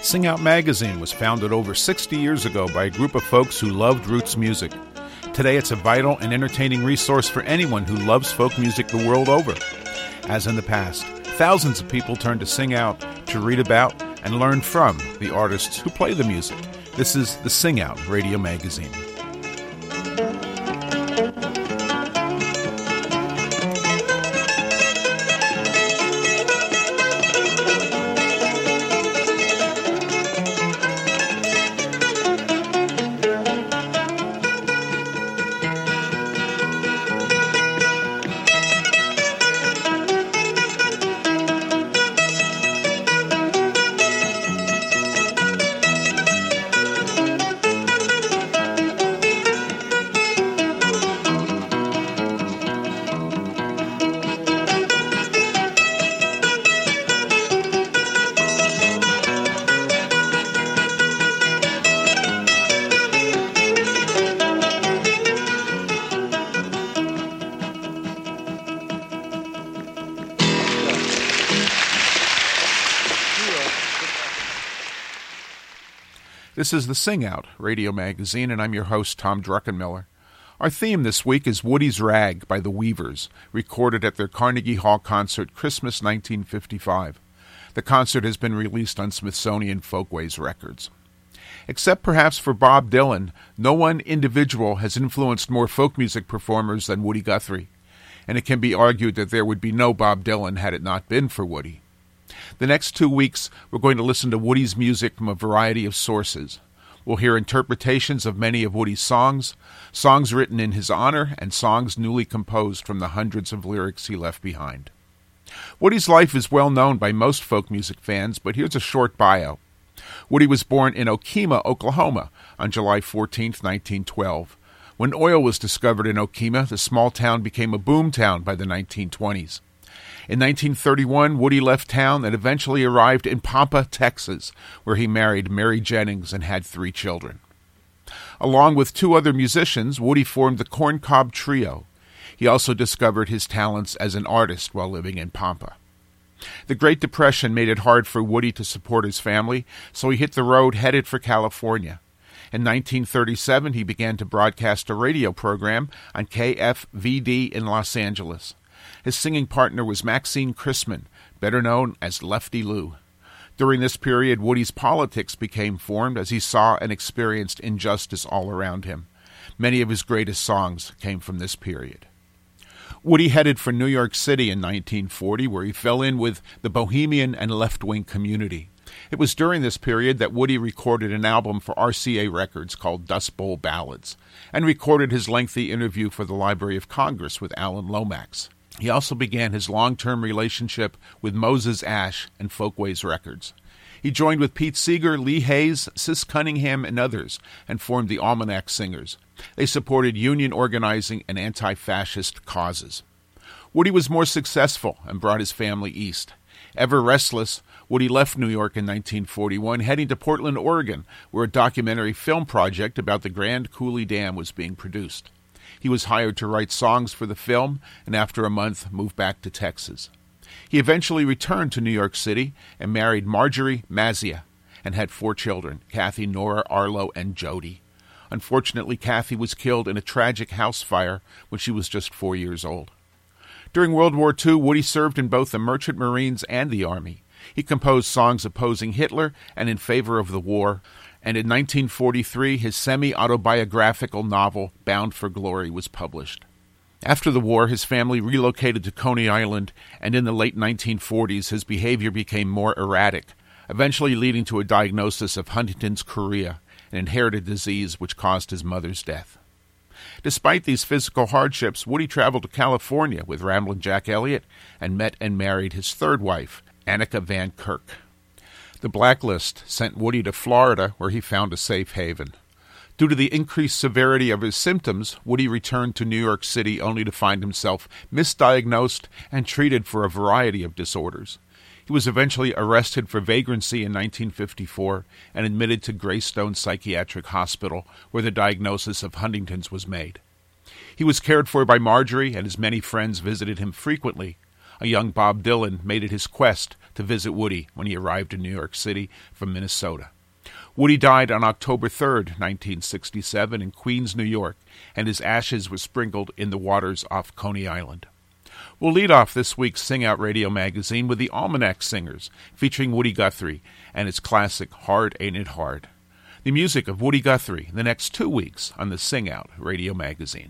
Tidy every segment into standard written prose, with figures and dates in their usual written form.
Sing Out Magazine was founded over 60 years ago by a group of folks who loved roots music. Today it's a vital and entertaining resource for anyone who loves folk music the world over. As in the past, thousands of people turn to Sing Out to read about and learn from the artists who play the music. This is the Sing Out Radio Magazine. This is the Sing Out Radio Magazine, and I'm your host, Tom Druckenmiller. Our theme this week is Woody's Rag by the Weavers, recorded at their Carnegie Hall concert Christmas 1955. The concert has been released on Smithsonian Folkways Records. Except perhaps for Bob Dylan, no one individual has influenced more folk music performers than Woody Guthrie, and it can be argued that there would be no Bob Dylan had it not been for Woody. The next 2 weeks, we're going to listen to Woody's music from a variety of sources. We'll hear interpretations of many of Woody's songs, songs written in his honor, and songs newly composed from the hundreds of lyrics he left behind. Woody's life is well known by most folk music fans, but here's a short bio. Woody was born in Okemah, Oklahoma, on July 14, 1912. When oil was discovered in Okemah, the small town became a boom town by the 1920s. In 1931, Woody left town and eventually arrived in Pampa, Texas, where he married Mary Jennings and had 3 children. Along with 2 other musicians, Woody formed the Corncob Trio. He also discovered his talents as an artist while living in Pampa. The Great Depression made it hard for Woody to support his family, so he hit the road headed for California. In 1937, he began to broadcast a radio program on KFVD in Los Angeles. His singing partner was Maxine Chrisman, better known as Lefty Lou. During this period, Woody's politics became formed as he saw and experienced injustice all around him. Many of his greatest songs came from this period. Woody headed for New York City in 1940, where he fell in with the bohemian and left-wing community. It was during this period that Woody recorded an album for RCA Records called Dust Bowl Ballads, and recorded his lengthy interview for the Library of Congress with Alan Lomax. He also began his long-term relationship with Moses Ash and Folkways Records. He joined with Pete Seeger, Lee Hayes, Sis Cunningham, and others, and formed the Almanac Singers. They supported union organizing and anti-fascist causes. Woody was more successful and brought his family east. Ever restless, Woody left New York in 1941, heading to Portland, Oregon, where a documentary film project about the Grand Coulee Dam was being produced. He was hired to write songs for the film, and after a month moved back to Texas. He eventually returned to New York City and married Marjorie Mazzia and had 4 children, Kathy, Nora, Arlo, and Jody. Unfortunately, Kathy was killed in a tragic house fire when she was just 4 years old. During World War II, Woody served in both the Merchant Marines and the Army. He composed songs opposing Hitler and in favor of the war, and in 1943, his semi-autobiographical novel, Bound for Glory, was published. After the war, his family relocated to Coney Island, and in the late 1940s, his behavior became more erratic, eventually leading to a diagnosis of Huntington's chorea, an inherited disease which caused his mother's death. Despite these physical hardships, Woody traveled to California with Ramblin' Jack Elliott and met and married his 3rd wife, Annika Van Kirk. The Blacklist sent Woody to Florida, where he found a safe haven. Due to the increased severity of his symptoms, Woody returned to New York City only to find himself misdiagnosed and treated for a variety of disorders. He was eventually arrested for vagrancy in 1954 and admitted to Greystone Psychiatric Hospital, where the diagnosis of Huntington's was made. He was cared for by Marjorie, and his many friends visited him frequently, A young Bob Dylan made it his quest to visit Woody when he arrived in New York City from Minnesota. Woody died on October 3rd, 1967, in Queens, New York, and his ashes were sprinkled in the waters off Coney Island. We'll lead off this week's Sing Out Radio magazine with the Almanac Singers, featuring Woody Guthrie and his classic Hard Ain't It Hard. The music of Woody Guthrie the next 2 weeks on the Sing Out Radio magazine.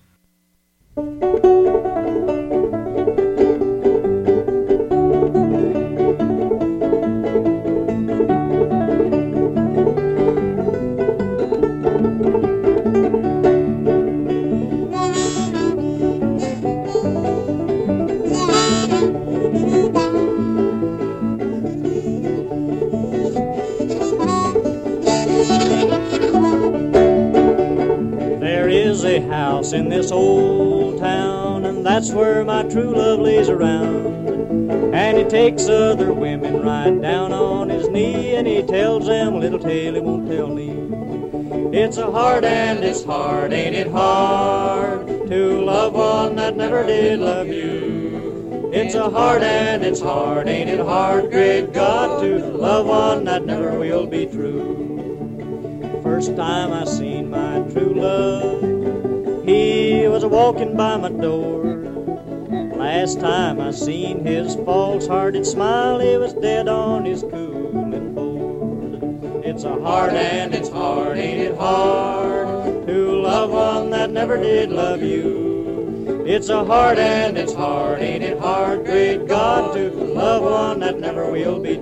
In this old town, and that's where my true love lays around. And he takes other women right down on his knee, and he tells them a little tale he won't tell me. It's a hard and it's hard, ain't it hard, to love one that never did love you. It's a hard and it's hard, ain't it hard, great God, to love one that never will be true. First time I seen my true love, he was a-walking by my door. Last time I seen his false-hearted smile, he was dead on his cooling board. It's a hard and it's hard, ain't it hard, to love one that never did love you. It's a hard and it's hard, ain't it hard, great God, to love one that never will be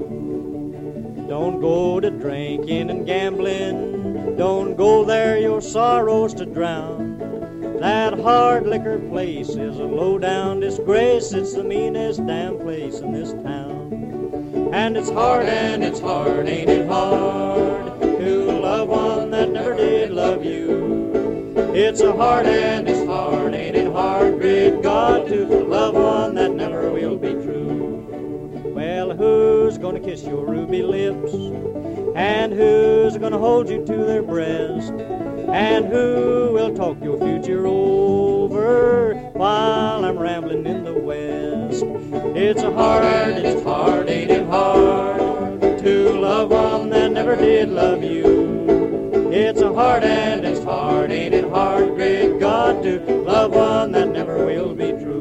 true. Don't go to drinking and gambling, don't go there your sorrows to drown. That hard liquor place is a low-down disgrace. It's the meanest damn place in this town. And it's hard and it's hard, ain't it hard, to love one that never did love you. It's a hard and it's hard, ain't it hard, great God, to love one that never will be true. Well, who's gonna kiss your ruby lips? And who's gonna hold you to their breast? And who will talk your future over while I'm rambling in the West? It's a hard, it's hard, ain't it hard, to love one that never did love you. It's a hard and it's hard, ain't it hard, great God, to love one that never will be true.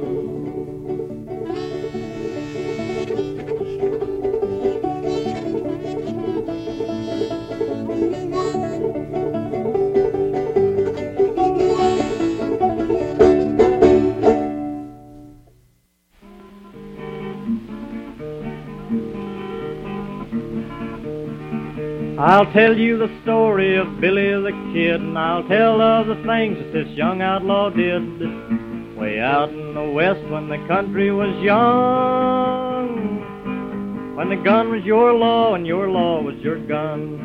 I'll tell you the story of Billy the Kid, and I'll tell of the things that this young outlaw did. Way out in the West when the country was young, when the gun was your law and your law was your gun.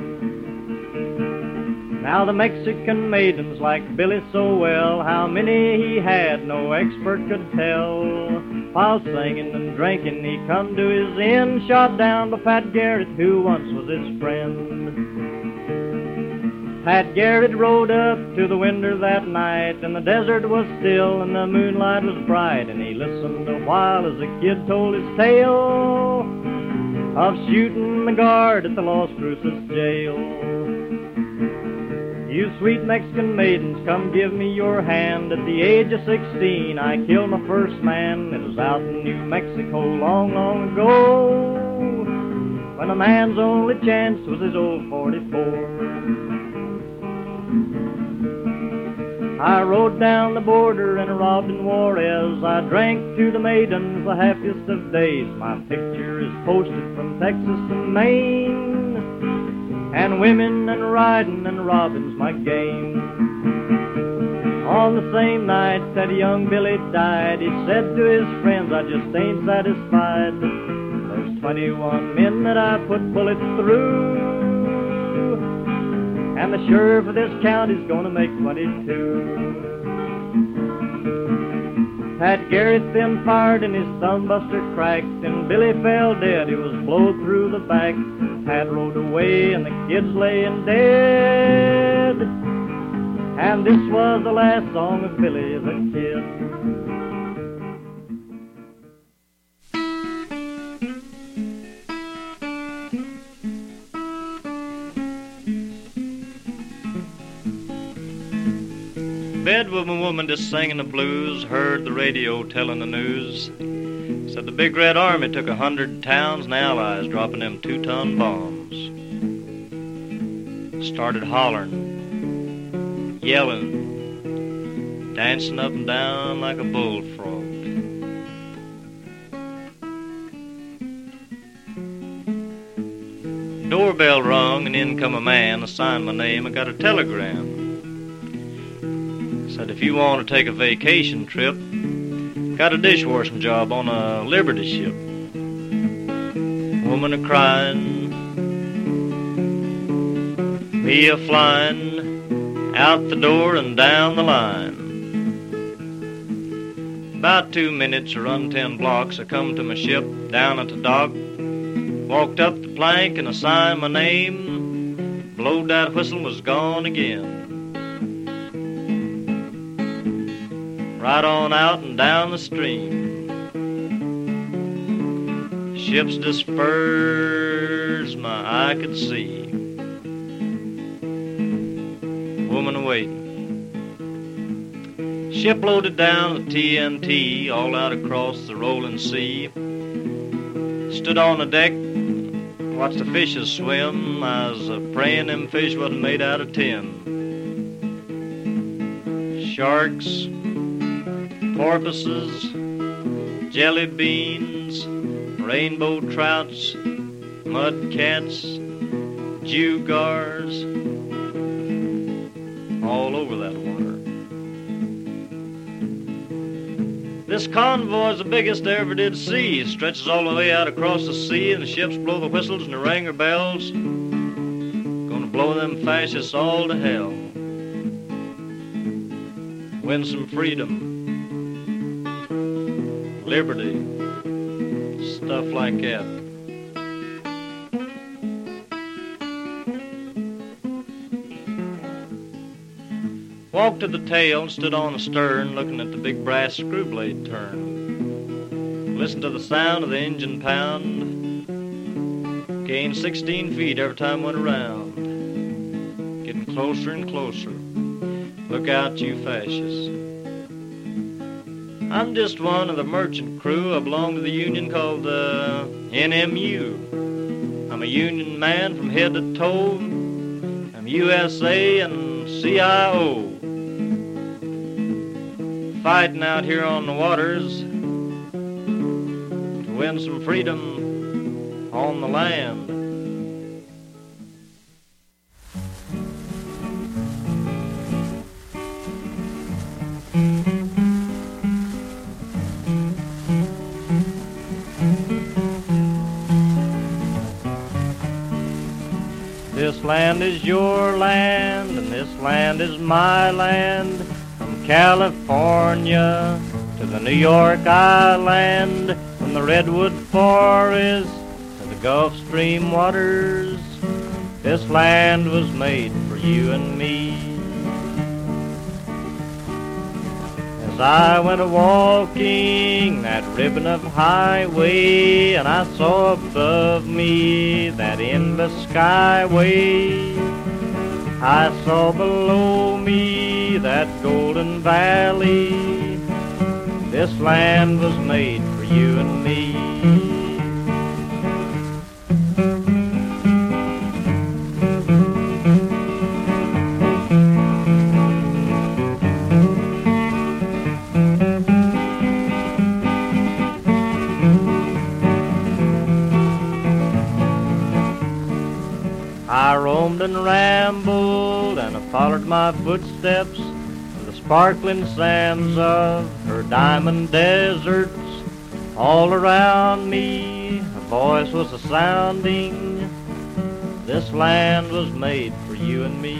Now the Mexican maidens liked Billy so well, how many he had no expert could tell. While singing and drinking he come to his end, shot down by Pat Garrett, who once was his friend. Pat Garrett rode up to the window that night, and the desert was still and the moonlight was bright, and he listened a while as the kid told his tale of shooting the guard at the Los Cruces jail. You sweet Mexican maidens, come give me your hand. At the age of 16, I killed my first man. It was out in New Mexico long, long ago, when a man's only chance was his old 44. I rode down the border and robbed in Juarez. I drank to the maidens the happiest of days. My picture is posted from Texas and Maine, and women and riding and robbing's my game. On the same night that young Billy died, he said to his friends, I just ain't satisfied. There's 21 men that I put bullets through, and the sheriff of this county's gonna make 22. Pat Garrett then fired and his thumb-buster cracked, and Billy fell dead, he was blowed through the back. Pat rode away and the kids laying dead, and this was the last song of Billy the Kid. bed with a woman just singing the blues, heard the radio telling the news. Said the big red army took 100 towns and allies dropping them 2-ton bombs. Started hollering, yelling, dancing up and down like a bullfrog. Doorbell rung and in come a man. I signed my name. I got a telegram. Said if you want to take a vacation trip, got a dishwashing job on a Liberty ship. Woman a crying, me a flying, out the door and down the line. About 2 minutes, I run 10 blocks. I come to my ship down at the dock. Walked up the plank and I signed my name. Blowed that whistle, was gone again. Right on out and down the stream. Ships dispersed, my eye could see. Woman waiting. Ship loaded down with TNT all out across the rolling sea. Stood on the deck, watched the fishes swim. I was praying them fish wasn't made out of tin. Sharks, porpoises, jelly beans, rainbow trouts, mud cats, gewgaws, all over that water. This convoy's the biggest I ever did see. It stretches all the way out across the sea, and the ships blow the whistles and the ringer bells. Gonna blow them fascists all to hell. Win some freedom, liberty, stuff like that. Walked to the tail and stood on the stern, looking at the big brass screw blade turn. Listened to the sound of the engine pound. Gained 16 feet every time went around. Getting closer and closer. Look out, you fascists. I'm just one of the merchant crew. I belong to the union called the NMU. I'm a union man from head to toe. I'm USA and CIO. Fighting out here on the waters to win some freedom on the land. This land is your land, and this land is my land. From California to the New York Island, from the Redwood Forest to the Gulf Stream waters, this land was made for you and me. As I went a-walking that ribbon of highway, and I saw above me that endless skyway, I saw below me that golden valley. This land was made for you and me. I roamed and rambled, and I followed my footsteps to the sparkling sands of her diamond deserts. All around me, a voice was a-sounding, this land was made for you and me.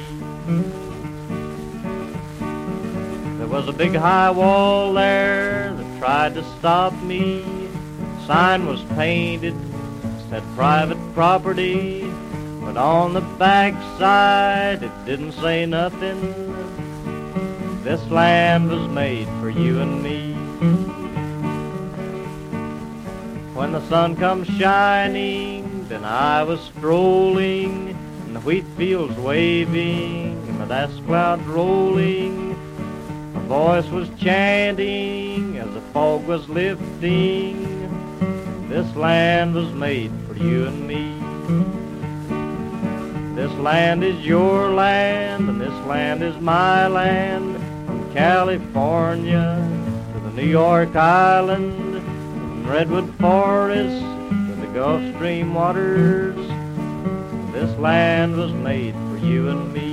There was a big high wall there that tried to stop me. The sign was painted, said private property. But on the backside, it didn't say nothing. This land was made for you and me. When the sun comes shining, then I was strolling, and the wheat fields waving, and the dust clouds rolling. A voice was chanting as the fog was lifting, this land was made for you and me. This land is your land, and this land is my land, from California to the New York Island, from Redwood Forest to the Gulf Stream waters. This land was made for you and me.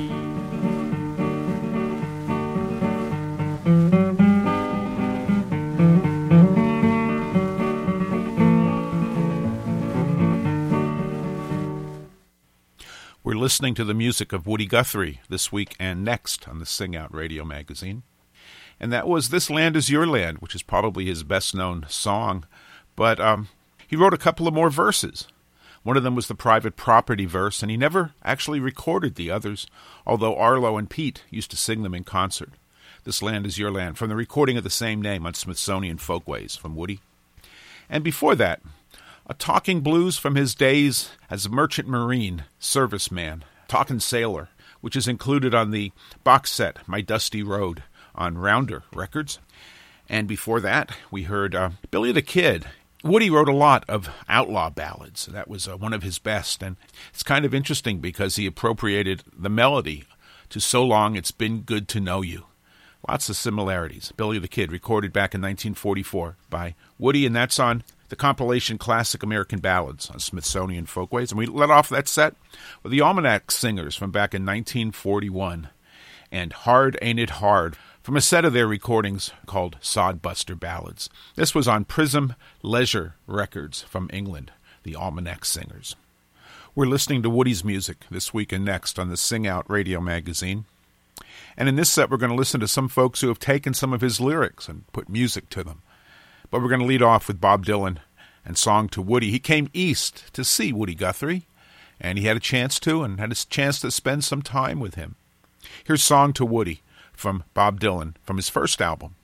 We're listening to the music of Woody Guthrie this week and next on the Sing Out Radio magazine. And that was This Land Is Your Land, which is probably his best-known song. But he wrote a couple of more verses. One of them was the private property verse, and he never actually recorded the others, although Arlo and Pete used to sing them in concert. This Land Is Your Land, from the recording of the same name on Smithsonian Folkways from Woody. And before that, a talking blues from his days as a merchant marine serviceman, talking sailor, which is included on the box set My Dusty Road on Rounder Records. And before that, we heard Billy the Kid. Woody wrote a lot of outlaw ballads. That was one of his best, and it's kind of interesting because he appropriated the melody to So Long It's Been Good to Know You. Lots of similarities. Billy the Kid, recorded back in 1944 by Woody, and that's on the compilation Classic American Ballads on Smithsonian Folkways. And we let off that set with the Almanac Singers from back in 1941 and Hard Ain't It Hard from a set of their recordings called Sodbuster Ballads. This was on Prism Leisure Records from England, the Almanac Singers. We're listening to Woody's music this week and next on the Sing Out Radio magazine. And in this set, we're going to listen to some folks who have taken some of his lyrics and put music to them. But we're going to lead off with Bob Dylan and Song to Woody. He came east to see Woody Guthrie, and he had a chance to spend some time with him. Here's Song to Woody from Bob Dylan from his first album.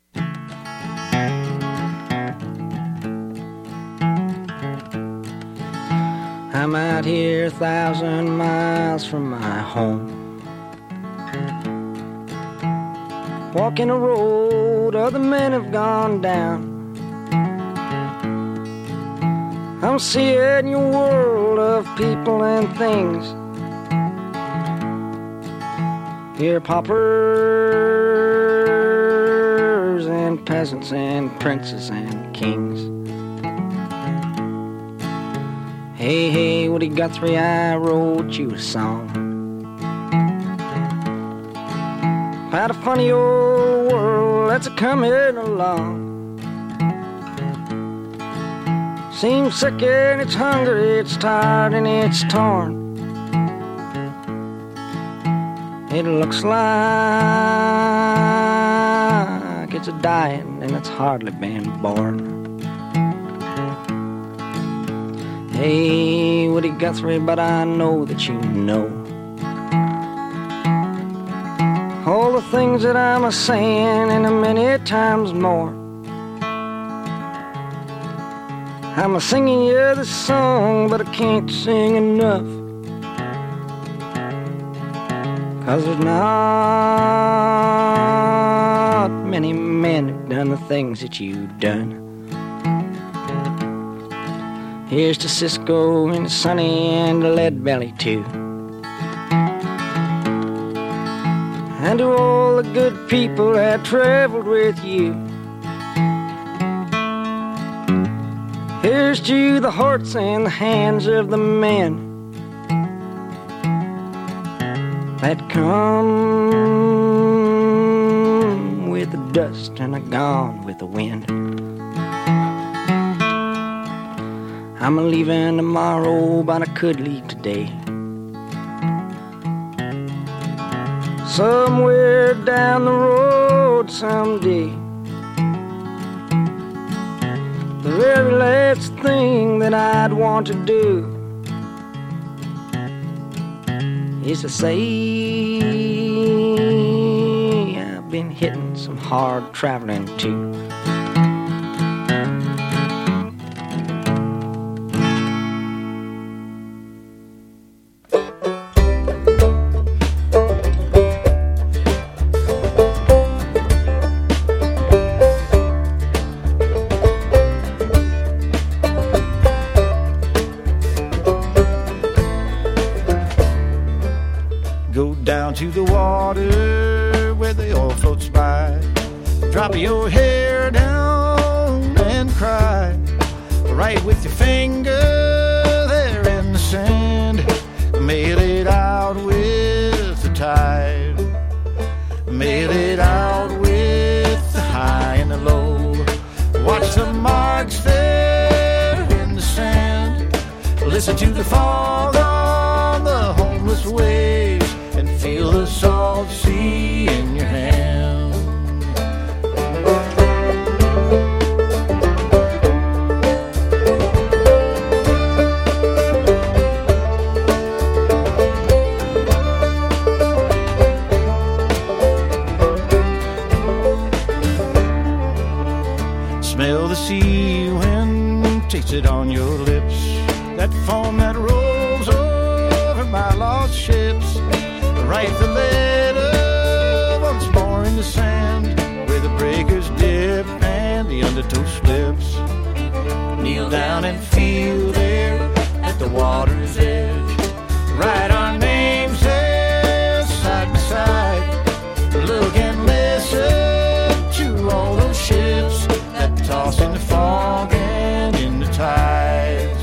I'm out here 1,000 miles from my home, walking a road other men have gone down. I'm seeing your world of people and things. Here paupers and peasants and princes and kings. Hey, hey, Woody Guthrie, I wrote you a song about a funny old world that's a-coming along. Seems sick and it's hungry, it's tired and it's torn. It looks like it's a dying and it's hardly been born. Hey, Woody Guthrie, but I know that you know all the things that I'm a-saying and many times more. I'm a-singing you this song, but I can't sing enough, 'cause there's not many men who've done the things that you've done. Here's to Cisco and Sonny and Lead Belly too, and to all the good people that traveled with you. Here's to the hearts and the hands of the men that come with the dust and are gone with the wind. I'm a-leaving tomorrow, but I could leave today, somewhere down the road someday. The very last thing that I'd want to do is to say I've been hitting some hard traveling too. down to the water where the oil floats by. Drop your hair down and cry, right with your finger there in the sand. Mail it out with the tide, mail it out with the high and the low. Watch the marks there in the sand, listen to the fall on the homeless waves, and feel the salt sea in your hand. Smell the sea wind, taste it on your lips, that foam that rolls over my lost ships. Write the letter once more in the sand, where the breakers dip and the undertow slips. Kneel down and feel there at the water's edge, write our names there side by side. Look and listen to all those ships that toss in the fog and in the tides.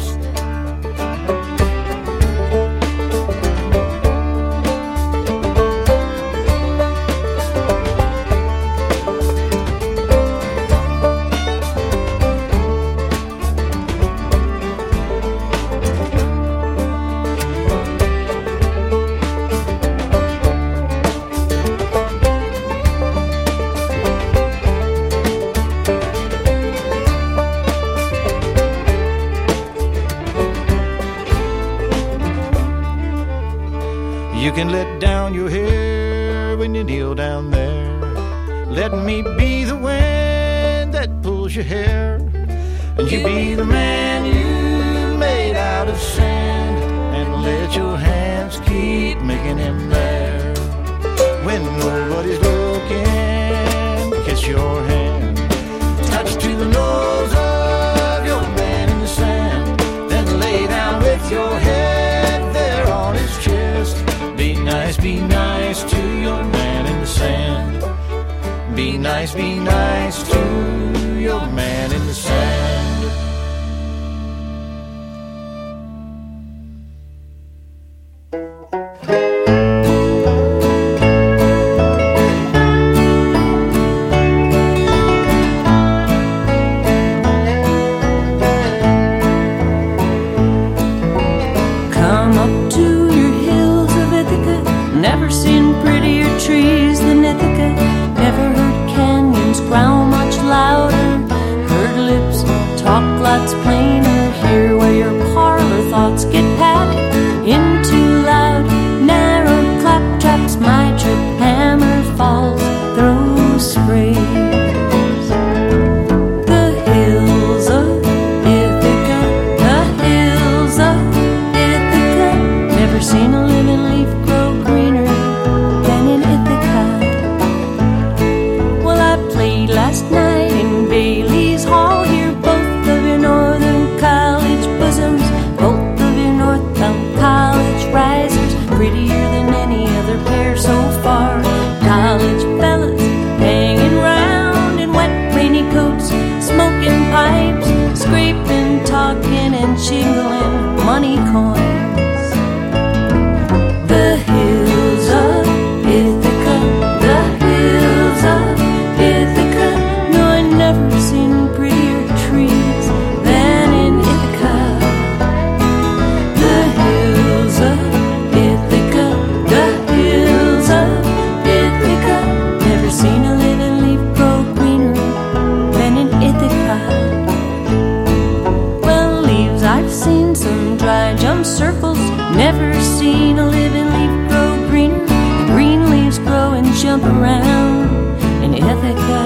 You can let down your hair when you kneel down there. Let me be the wind that pulls your hair, and you be the man you made out of sand, and let your hands keep making him there. When nobody's looking, kiss your hand, touch to the nose of your man in the sand, then lay down with your head there on his chest. Be nice to your man in the sand. Be nice to your man in the sand. Never seen prettier trees than Ithaca. Never heard canyons growl much louder. Heard lips talk lots plainer. Hear where your parlor thoughts get packed into loud, narrow claptraps. My trip hammer falls through sprays. The hills of Ithaca, the hills of Ithaca. Never seen a living leaf grow greener than in Ithaca. Well, I played last night in Bailey's Hall. Hear both of your northern college bosoms, both of your northbound college risers, prettier than any other pair so far. College fellas hanging round in wet rainy coats, smoking pipes, scraping, talking, and jingling money coins. The hills of Ithaca, the hills of Ithaca. No, I never seen prettier trees than in Ithaca. The hills of Ithaca, the hills of Ithaca. Never seen a living leaf grow greener than in Ithaca. Well, leaves I've seen, some dry jump circles. Never seen a living leaf grow greener. The green leaves grow and jump around in Ithaca.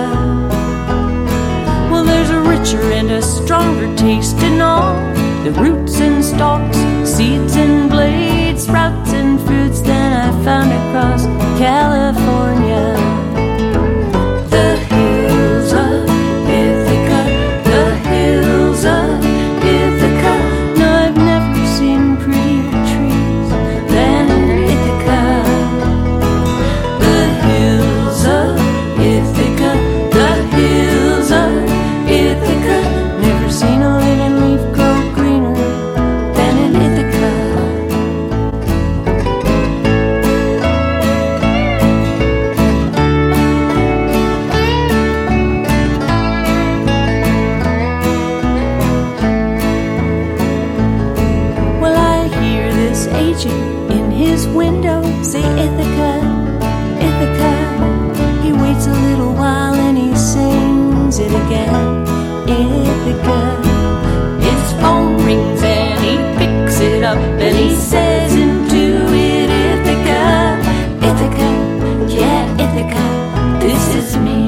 Well, there's a richer and a stronger taste in all the roots and stalks, seeds and blades, sprouts and fruits than I found across California. The hills of Ithaca, the hills of Ithaca. No, I've never seen prettier trees than in Ithaca. this agent in his window say, Ithaca, Ithaca. He waits a little while and he sings it again, Ithaca. His phone rings and he picks it up and he says into it, Ithaca, Ithaca, yeah, Ithaca, this is me.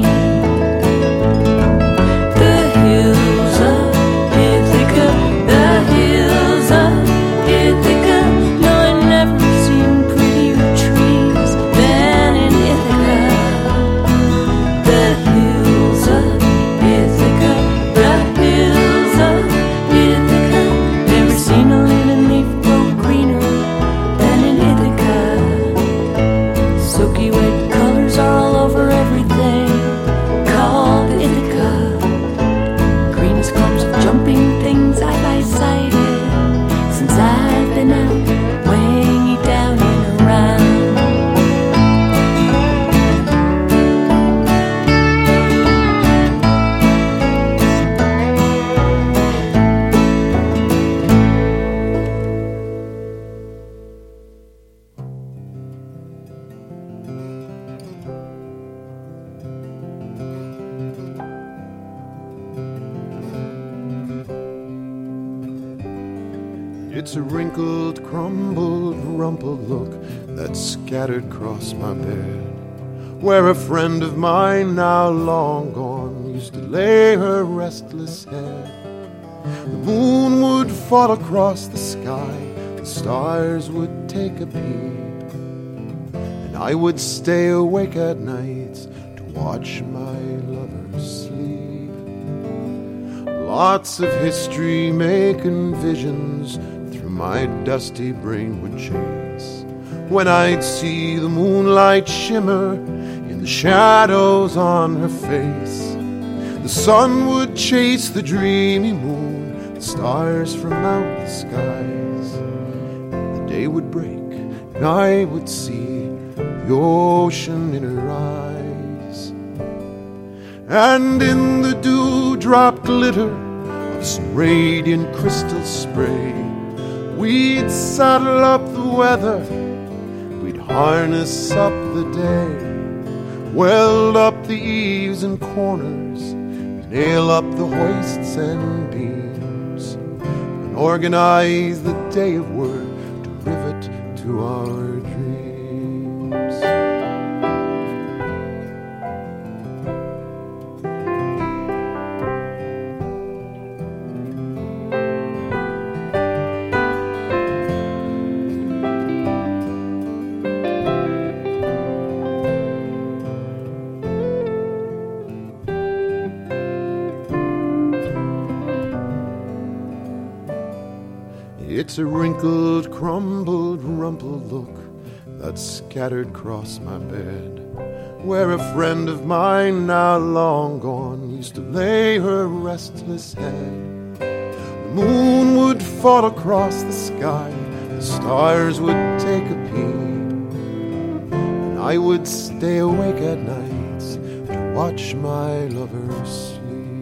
The hills of Ithaca, the hills of Ithaca. No, I've never seen prettier trees than in Ithaca. The hills of Ithaca, the hills of Ithaca. Never seen a living leaf grow greener than in Ithaca. Silky red colors are all over everything called Ithaca. Greenest clumps of jumping things I've sighted since I've been out way down and around. It's a wrinkled, crumbled, rumpled look that's scattered across my bed, where a friend of mine, now long gone, used to lay her restless head. The moon would fall across the sky, the stars would take a peep, and I would stay awake at nights to watch my lover sleep. Lots of history making visions my dusty brain would chase when I'd see the moonlight shimmer in the shadows on her face. The sun would chase the dreamy moon, the stars from out the skies. The day would break and I would see the ocean in her eyes. And in the dewdrop glitter of some radiant crystal spray, we'd saddle up the weather, we'd harness up the day, weld up the eaves and corners, nail up the hoists and beams, and organize the day of work to rivet to our dreams. It's a wrinkled, crumbled, rumpled look that's scattered across my bed, where a friend of mine, now long gone, used to lay her restless head. The moon would fall across the sky, the stars would take a peep, and I would stay awake at nights to watch my lover sleep.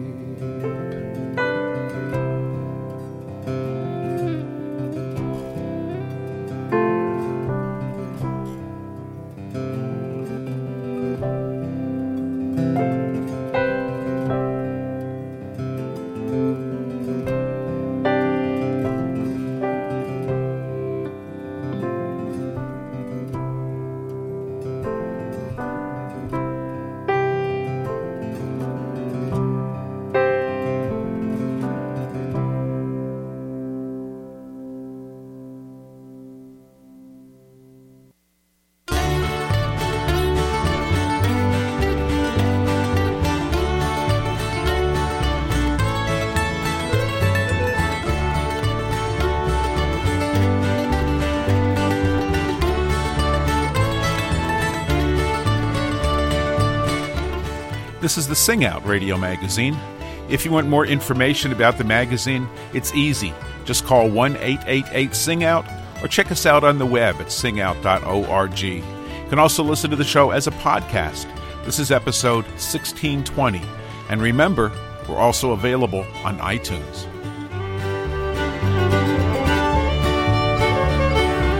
This is the Sing Out radio magazine. If you want more information about the magazine, it's easy. Just call 1-888-SING-OUT or check us out on the web at singout.org. You can also listen to the show as a podcast. This is episode 1620. And remember, we're also available on iTunes.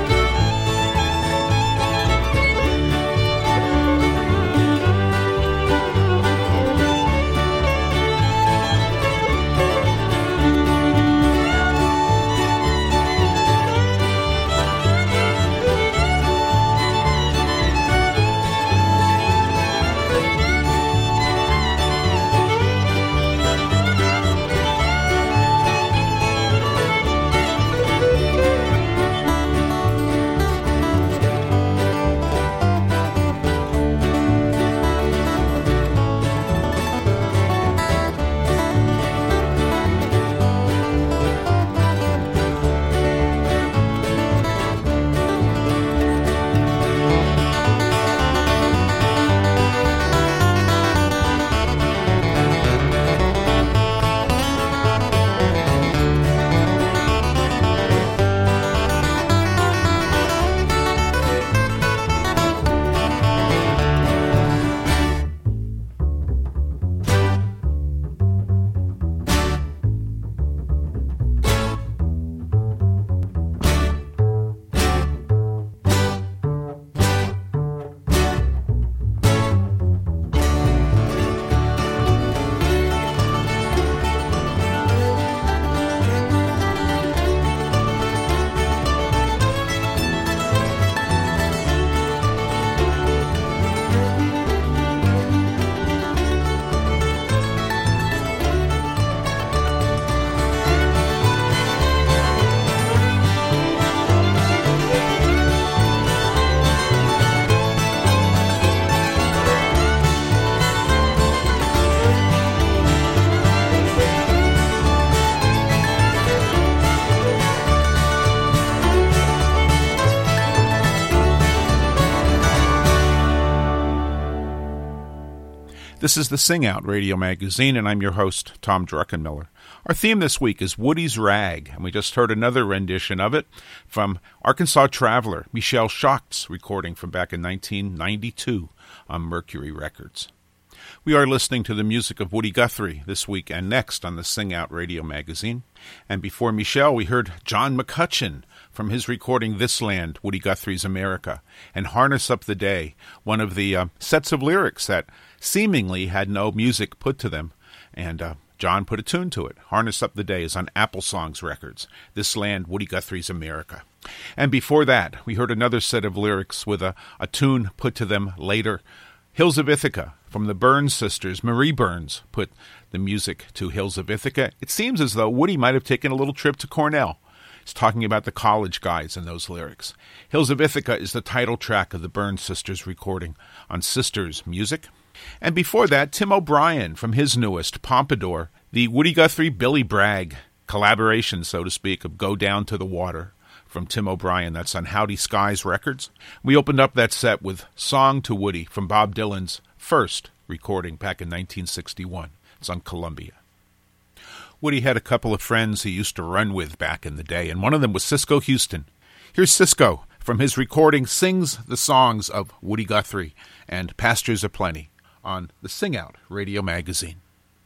This is the Sing Out Radio Magazine, and I'm your host, Tom Druckenmiller. Our theme this week is Woody's Rag, and we just heard another rendition of it from Arkansas Traveler, Michelle Schacht's recording from back in 1992 on Mercury Records. We are listening to the music of Woody Guthrie this week and next on the Sing Out Radio Magazine. And before Michelle, we heard John McCutcheon from his recording This Land, Woody Guthrie's America, and Harness Up the Day, one of the sets of lyrics that seemingly had no music put to them, and John put a tune to it. Harness Up the Day is on Apple Songs Records. This Land, Woody Guthrie's America. And before that, we heard another set of lyrics with a tune put to them later. Hills of Ithaca from the Burns sisters. Marie Burns put the music to Hills of Ithaca. It seems as though Woody might have taken a little trip to Cornell. He's talking about the college guys in those lyrics. Hills of Ithaca is the title track of the Burns sisters recording on Sisters Music. And before that, Tim O'Brien from his newest, Pompadour, the Woody Guthrie Billy Bragg collaboration, so to speak, of Go Down to the Water from Tim O'Brien. That's on Howdy Skies Records. We opened up that set with Song to Woody from Bob Dylan's first recording back in 1961. It's on Columbia. Woody had a couple of friends he used to run with back in the day, and one of them was Cisco Houston. Here's Cisco from his recording sings the songs of Woody Guthrie and Pastures Aplenty on the Sing Out Radio Magazine.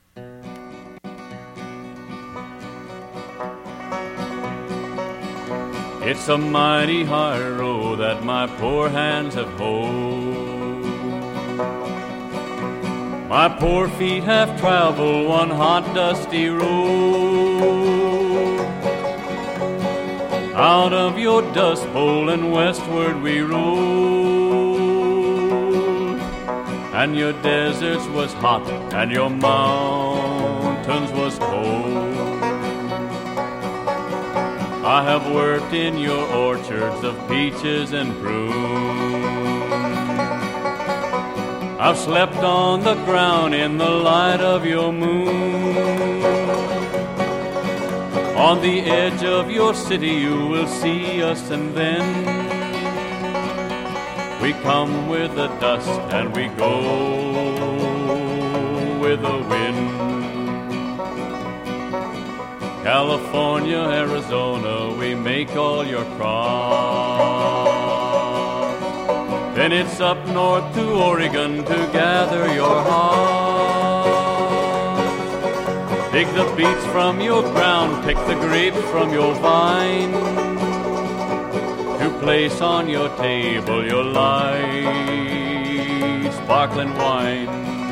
It's a mighty high road that my poor hands have hoed. My poor feet have traveled one hot, dusty road. Out of your dust bowl and westward we rode. And your deserts was hot and your mountains was cold. I have worked in your orchards of peaches and prunes. I've slept on the ground in the light of your moon. On the edge of your city you will see us, and then we come with the dust and we go with the wind. California, Arizona, we make all your crops. Then it's up north to Oregon to gather your hops. Dig the beets from your ground, pick the grapes from your vine, to place on your table your light sparkling wine.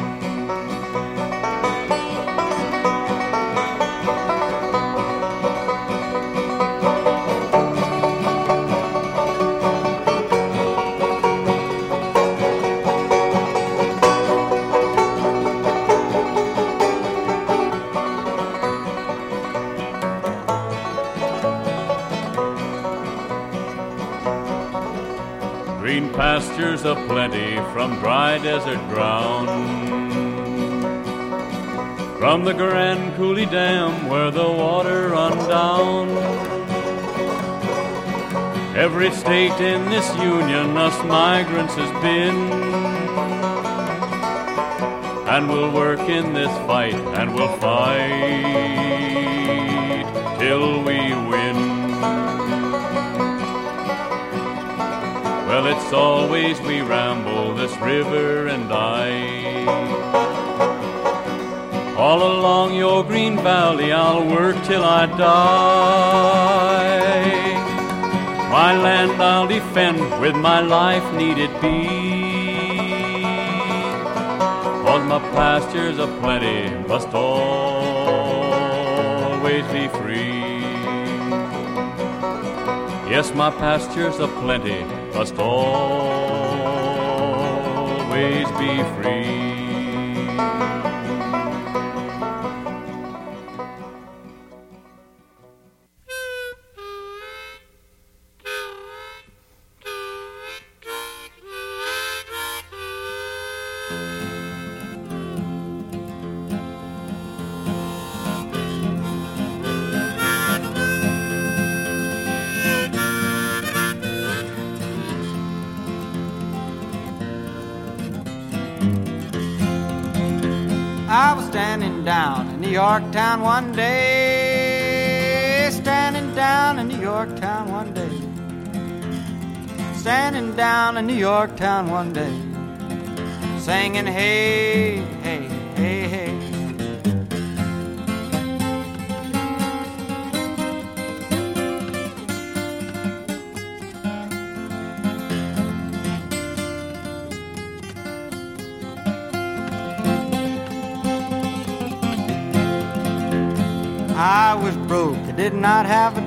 Pastures aplenty from dry desert ground, from the Grand Coulee Dam where the water run down. Every state in this union us migrants has been, and we'll work in this fight, and we'll fight till we win. Well, it's always we ramble this river and I. All along your green valley I'll work till I die. My land I'll defend with my life need it be. 'Cause my pastures aplenty must always be free. Yes, my pastures aplenty must always be free. I was standing down in New York town one day, standing down in New York town one day, standing down in New York town one day, singing hey, hey, hey, hey. I was broke, I did not have a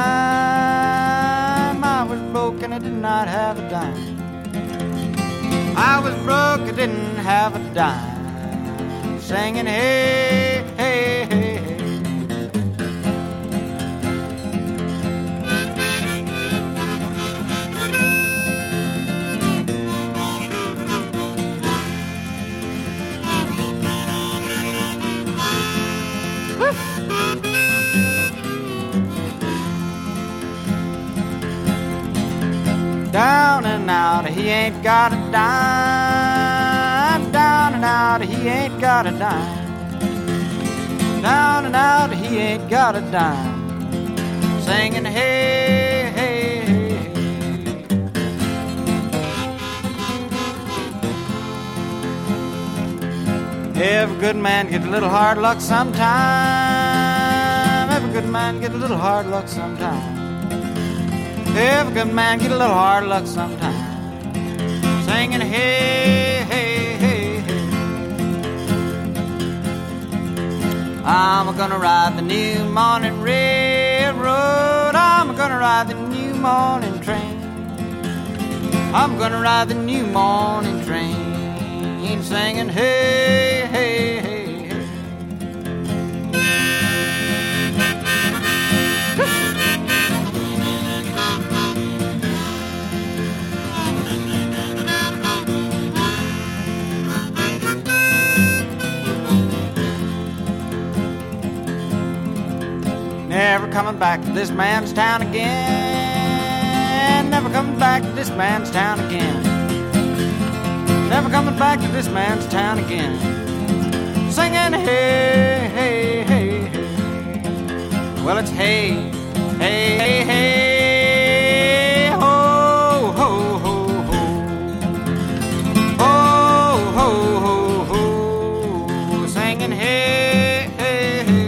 dime. I was broke and I did not have a dime. I was broke, I didn't have a dime. Singing hey, hey, hey, hey. Down and out, he ain't got a dime. Down and out, he ain't got a dime. Down and out, he ain't got a dime. Singing hey, hey, hey, hey. Every good man gets a little hard luck sometime. Every good man gets a little hard luck sometime. Every good man get a little hard luck sometime. Singing hey, hey, hey, hey. I'm gonna ride the new morning railroad. I'm gonna ride the new morning train. I'm gonna ride the new morning train. Singing hey, hey, hey. Never coming back to this man's town again. Never coming back to this man's town again. Never coming back to this man's town again. Singing hey, hey, hey, hey. Well, it's hey, hey, hey, hey, ho, ho, ho, ho. Ho, ho, ho, ho. Singing hey, hey, hey.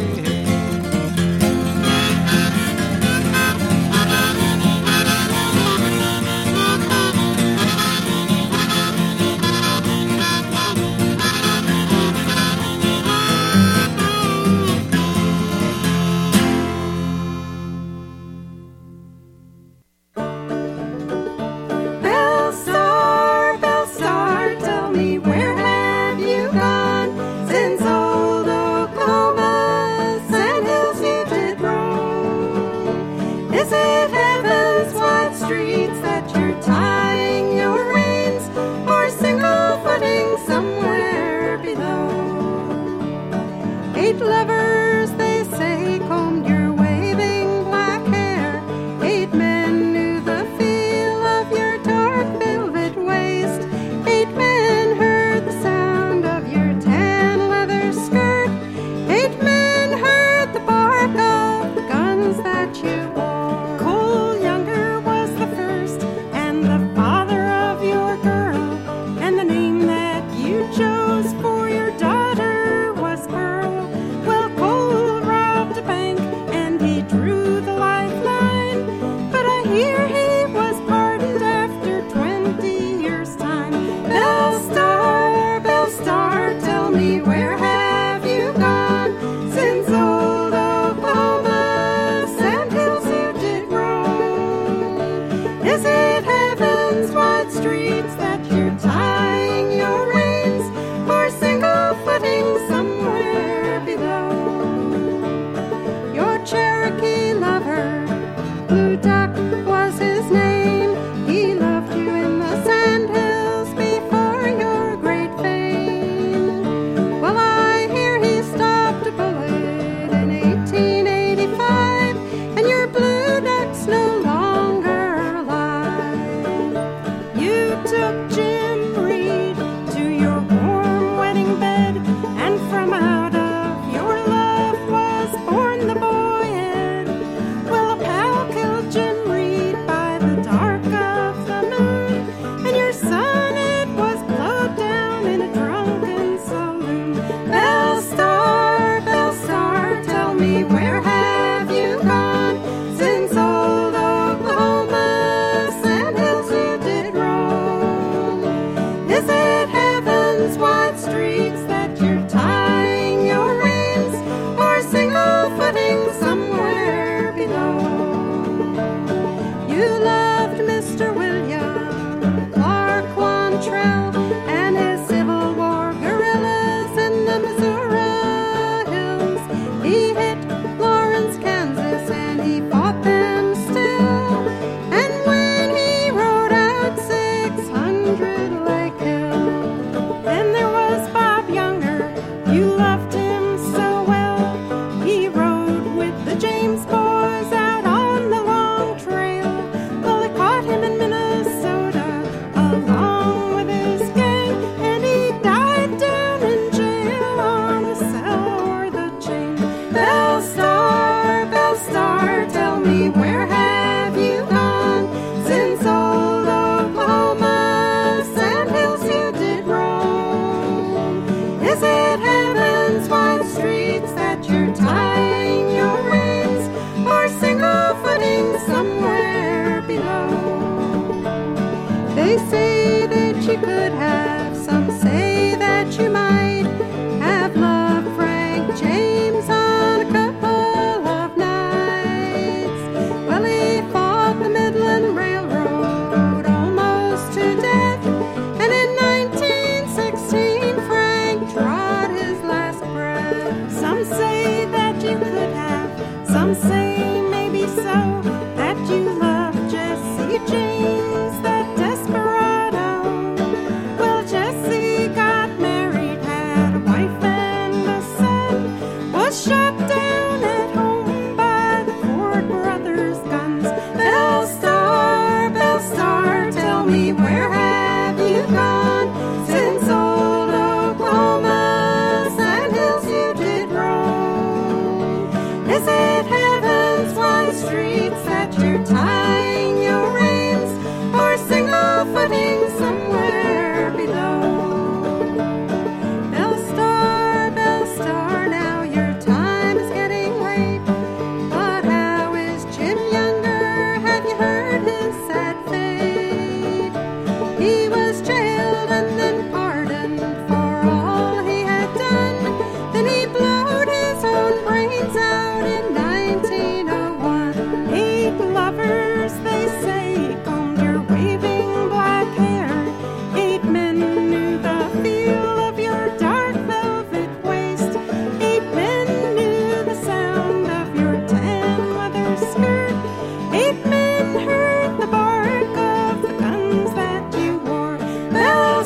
They say that you could have, some say that you might have loved Frank James on a couple of nights. Well, he fought the Midland Railroad almost to death, and in 1916 Frank drawed his last breath. Some say that you could have, some say maybe so, that you love Jesse James, that desperado. Well, Jesse got married, had a wife and a son, was shot down at home by the Ford brothers' guns. Belle Star, tell me, where have you gone since old Oklahoma sandhills you did roam? Is it heaven's wide streets that you're tying your reins, or single footing somewhere below? Belle Star, now your time is getting late. But how is Jim Younger? Have you heard his sad fate? He was jailed and then pardoned for all he had done. Then he blowed his own brains out in 1901. 8 lovers, they say, combed your waving black hair. 8 men knew the feel of your dark velvet waist. 8 men knew the sound of your tan leather skirt. 8 men heard the bark of the guns that you wore. Belle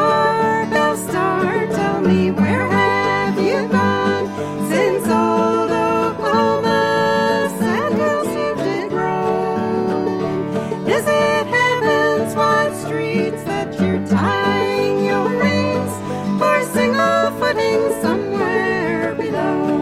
Star, tell me, where have you gone since old Oklahoma sandhills you did roam? Is it heaven's wide streets that you're tying your reins, or single footing somewhere below?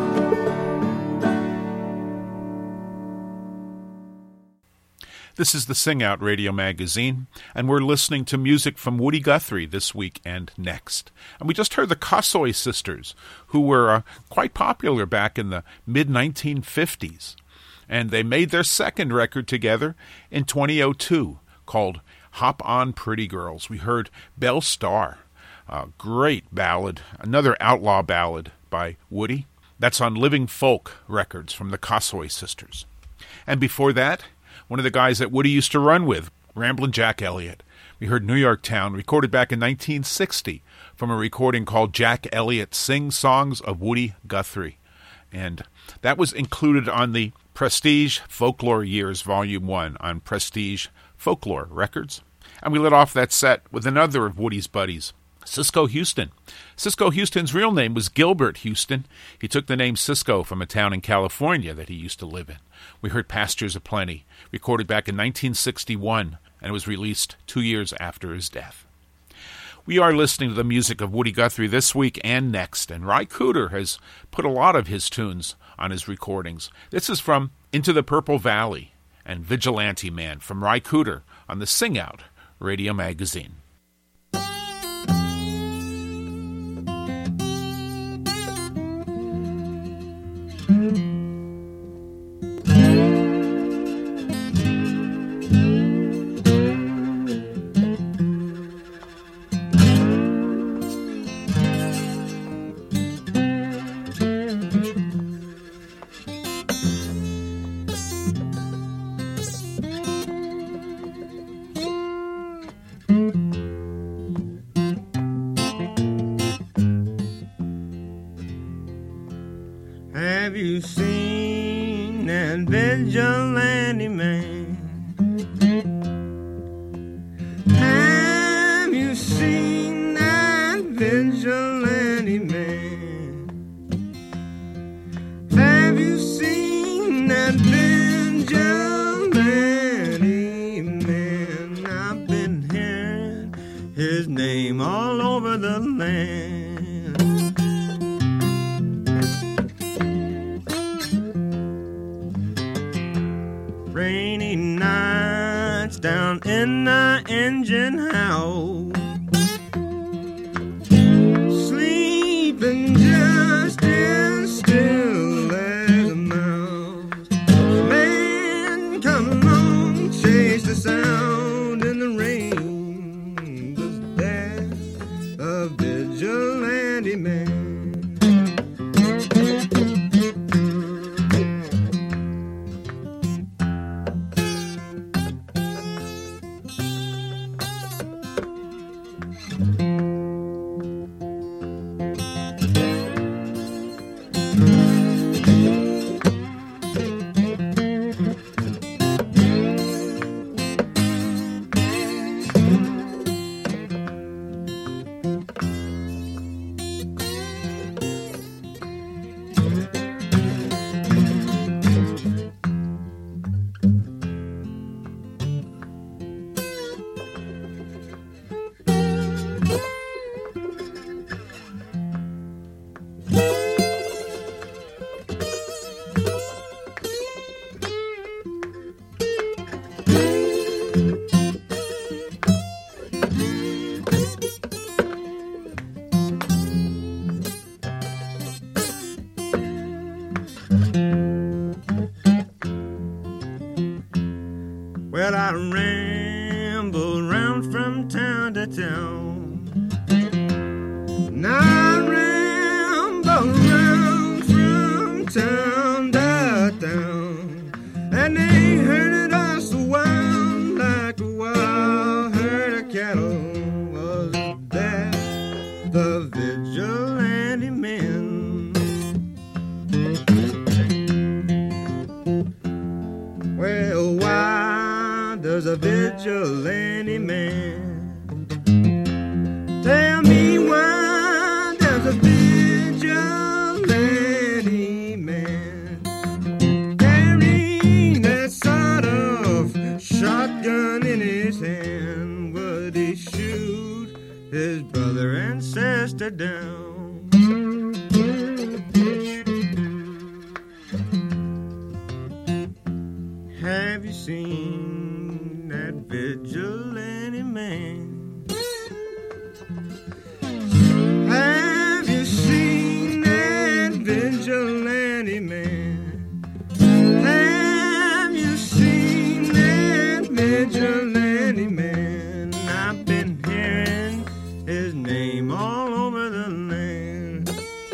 This is the Sing Out Radio Magazine, and we're listening to music from Woody Guthrie this week and next. And we just heard the Cossoy Sisters, who were quite popular back in the mid-1950s. And they made their second record together in 2002 called Hop On Pretty Girls. We heard Belle Star, a great ballad, another outlaw ballad by Woody. That's on Living Folk Records from the Cossoy Sisters. And before that, one of the guys that Woody used to run with, Ramblin' Jack Elliott. We heard New York Town, recorded back in 1960 from a recording called Jack Elliott Sings Songs of Woody Guthrie. And that was included on the Prestige Folklore Years Volume 1 on Prestige Folklore Records. And we lit off that set with another of Woody's buddies, Cisco Houston. Cisco Houston's real name was Gilbert Houston. He took the name Cisco from a town in California that he used to live in. We heard Pastures Aplenty, recorded back in 1961, and it was released 2 years after his death. We are listening to the music of Woody Guthrie this week and next, and Ry Cooder has put a lot of his tunes on his recordings. This is from Into the Purple Valley and Vigilante Man from Ry Cooder on the Sing Out Radio Magazine. Have you seen that vigilante man? Have you seen that vigilante man? Have you seen that vigilante man? I've been hearing his name all over the land. Rainy nights down in the engine house, sleeping just as still as a mouse. Man, come along, chase the sound in the rain. the town. Now I ramble around from town to town, and they herded us around like a wild herd of cattle. Was that the vigilante men? Well, why does a vigilante man? Tell me, why does a vigilante man carry that sort of shotgun in his hand? Would he shoot his brother and sister down? Have you seen that vigilante man? Have you seen that vigilante man? Have you seen that vigilante man? I've been hearing his name all over the land.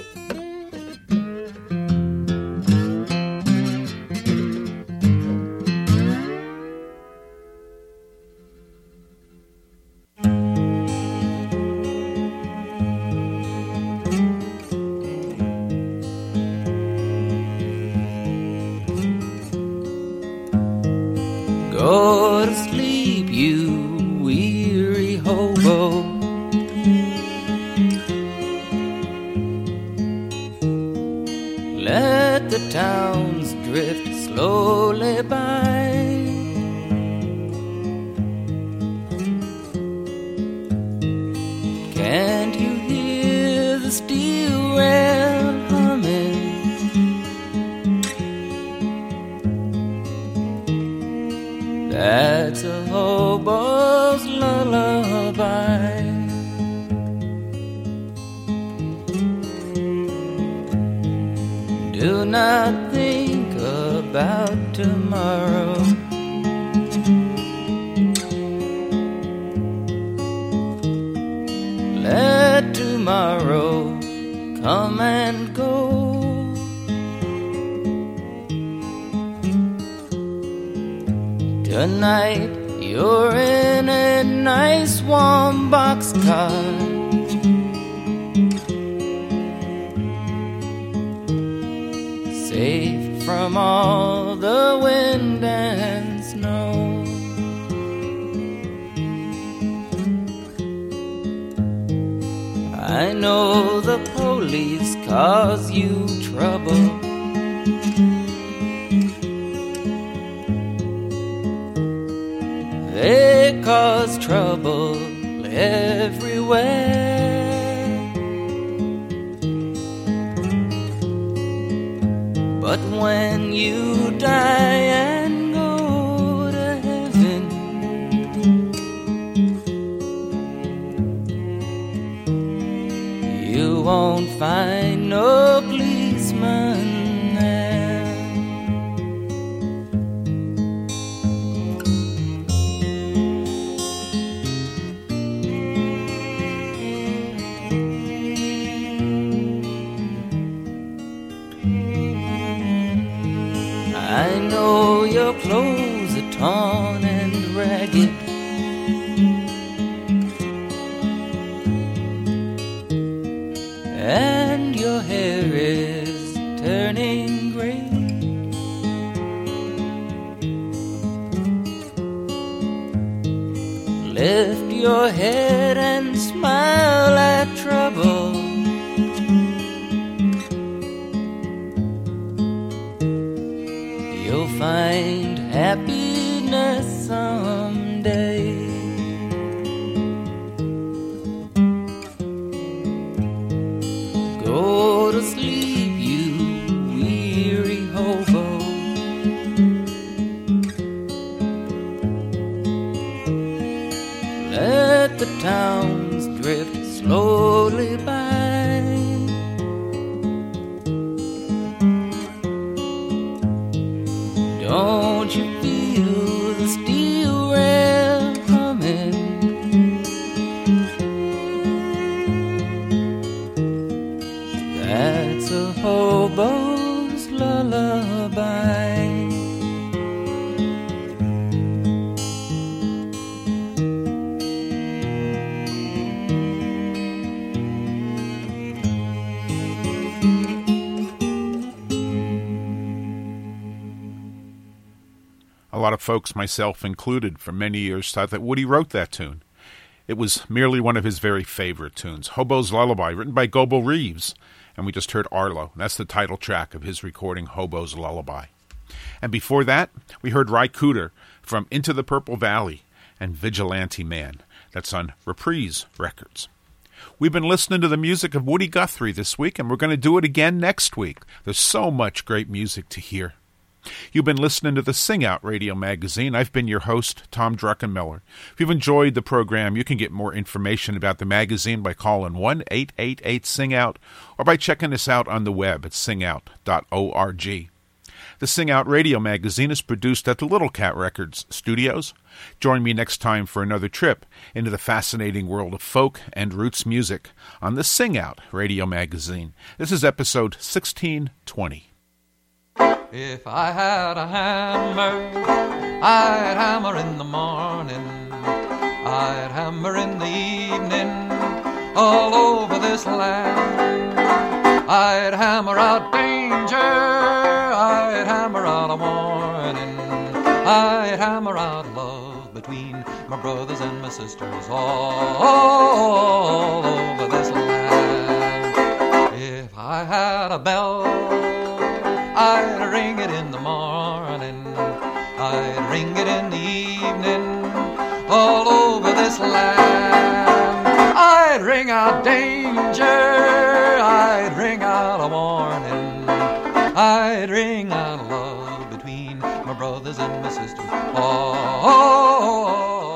Go to sleep, you weary hobo. Let the towns drift slowly by. Can't you hear the steel rail humming? That's a hobo's lullaby. Do not think about tomorrow. Let tomorrow come and go. Tonight you're in a nice warm boxcar, safe from all the wind and snow. I know the police cause you trouble. They cause trouble everywhere. But when you die and go to heaven, you won't find no policeman there. I know your clothes are torn and ragged, and your hair is turning gray. Lift your head and smile at trouble. You'll find happiness someday. Go to sleep, you weary hobo. Let the towns drift slowly by. Don't you feel the steel rail humming? lot of folks, myself included, for many years thought that Woody wrote that tune. It was merely one of his very favorite tunes, Hobo's Lullaby, written by Goebel Reeves. And we just heard Arlo. That's the title track of his recording, Hobo's Lullaby. And before that, we heard Ry Cooder from Into the Purple Valley and Vigilante Man. That's on Reprise Records. We've been listening to the music of Woody Guthrie this week, and we're going to do it again next week. There's so much great music to hear. You've been listening to the Sing Out Radio Magazine. I've been your host, Tom Druckenmiller. If you've enjoyed the program, you can get more information about the magazine by calling 1-888-SING-OUT or by checking us out on the web at singout.org. The Sing Out Radio Magazine is produced at the Little Cat Records studios. Join me next time for another trip into the fascinating world of folk and roots music on the Sing Out Radio Magazine. This is episode 1620. If I had a hammer, I'd hammer in the morning, I'd hammer in the evening, all over this land. I'd hammer out danger, I'd hammer out a warning, I'd hammer out love between my brothers and my sisters, all over this land. If I had a bell, I'd ring it in the morning, I'd ring it in the evening, all over this land. I'd ring out danger, I'd ring out a warning, I'd ring out love between my brothers and my sisters. Oh,